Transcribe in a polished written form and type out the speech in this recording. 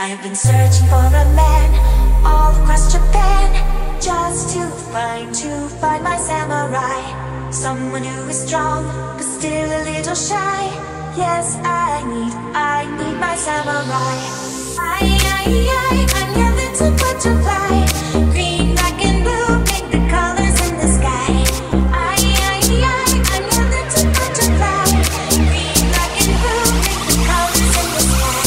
I've been searching for a man all across Japan, just to find my samurai. Someone who is strong, but still a little shy. Yes, I need my samurai. I'm your little butterfly. Green, black, and blue, make the colors in the sky. I'm your little butterfly. Green, black, and blue, make the colors in the sky.